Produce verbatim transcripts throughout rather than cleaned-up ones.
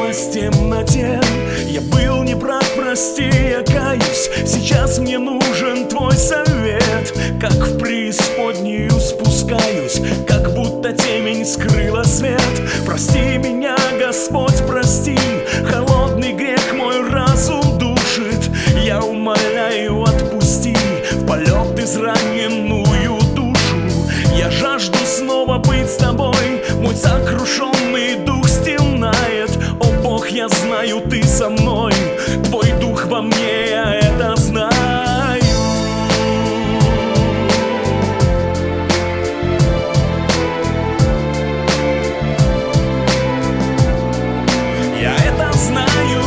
сквозь темноте. Я был неправ, прости, я каюсь. Сейчас мне нужен твой совет. Как в преисподнюю спускаюсь, как будто темень скрыла свет. Прости меня, Господь, прости. Холодный грех мой разум душит. Я умоляю, отпусти в полет израненную душу. Я жажду снова быть с тобой. Мой сокрушенный дух стенает. О Бог, я знаю, ты со мной. Твой дух во мне, я это знаю. Я это знаю.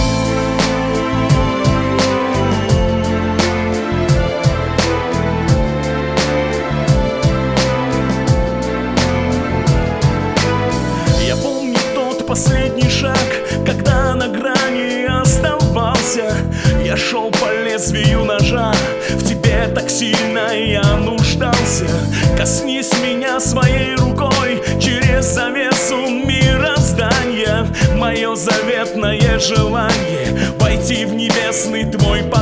Я помню тот последний шаг, когда на грани оставался. Я шел по лезвию ножа, в тебе так сильно я нуждался. Коснись меня своей рукой через завесу мироздания. Мое заветное желание войти в небесный твой